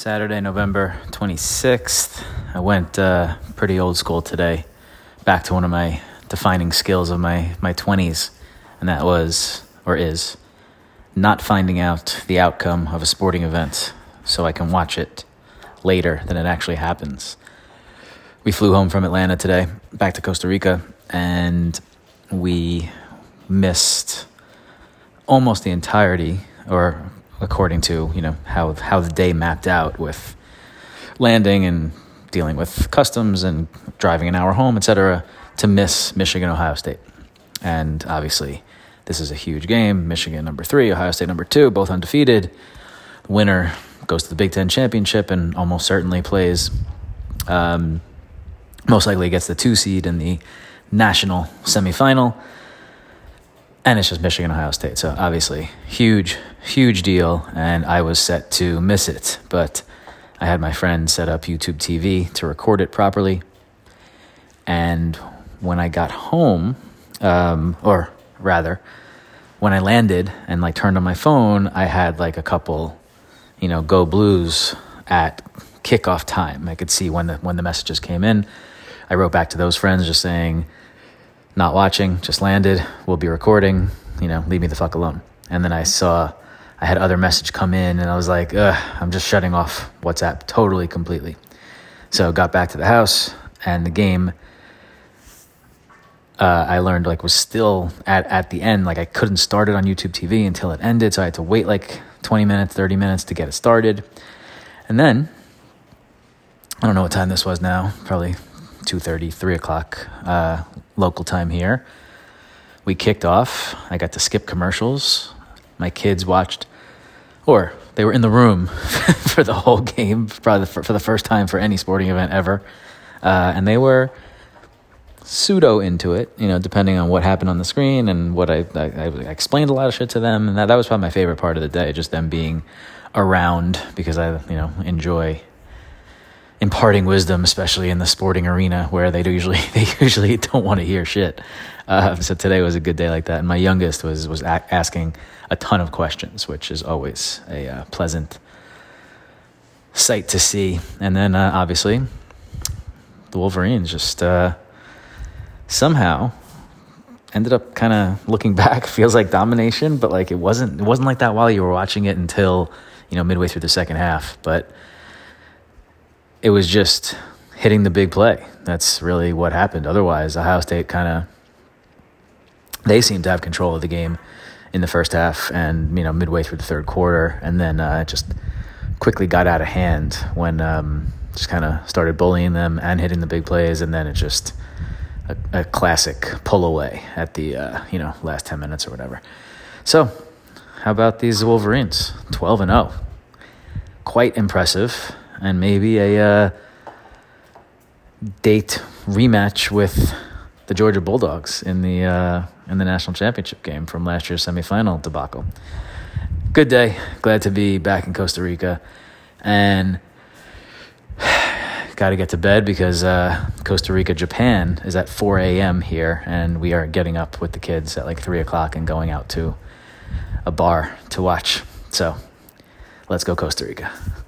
Saturday, November 26th. I went pretty old school today, back to one of my defining skills of my 20s, and that was, or is, not finding out the outcome of a sporting event so I can watch it later than it actually happens. We flew home from Atlanta today, back to Costa Rica, and we missed almost the entirety, or according to, how the day mapped out with landing and dealing with customs and driving an hour home, etc., to miss Michigan, Ohio State. And obviously, this is a huge game. Michigan number 3, Ohio State number 2, both undefeated. The winner goes to the Big Ten championship and almost certainly plays, most likely gets the 2 seed in the national semifinal. And it's just Michigan, Ohio State. So obviously, huge deal. And I was set to miss it. But I had my friend set up YouTube TV to record it properly. And when I got home, or rather, when I landed and turned on my phone, I had a couple, Go Blues at kickoff time. I could see when the messages came in. I wrote back to those friends just saying, not watching, just landed, we'll be recording, leave me the fuck alone. And then I saw I had other message come in, and I was like, I'm just shutting off WhatsApp totally, completely. So got back to the house, and the game, I learned was still at the end. I couldn't start it on YouTube TV until it ended, so I had to wait 20 minutes, 30 minutes to get it started. And then, I don't know what time this was now, probably 2:30, 3 o'clock local time here. We kicked off. I got to skip commercials. My kids watched, or they were in the room for the whole game, probably for the first time for any sporting event ever. And they were pseudo into it, depending on what happened on the screen and what I explained a lot of shit to them. And that was probably my favorite part of the day, just them being around, because I, enjoy imparting wisdom, especially in the sporting arena where they usually don't want to hear shit. So today was a good day like that. And my youngest was asking a ton of questions, which is always a pleasant sight to see. And then obviously the Wolverines just somehow ended up kind of looking back. Feels like domination, but it wasn't like that while you were watching it until midway through the second half. But it was just hitting the big play. That's really what happened. Otherwise, Ohio State they seemed to have control of the game in the first half and, midway through the third quarter. And then it just quickly got out of hand when just kind of started bullying them and hitting the big plays. And then it just a classic pull away at the, last 10 minutes or whatever. So how about these Wolverines? 12-0. Quite impressive. And maybe a date rematch with the Georgia Bulldogs in the national championship game from last year's semifinal debacle. Good day. Glad to be back in Costa Rica. And got to get to bed because Costa Rica, Japan is at 4 a.m. here. And we are getting up with the kids at 3 o'clock and going out to a bar to watch. So let's go Costa Rica.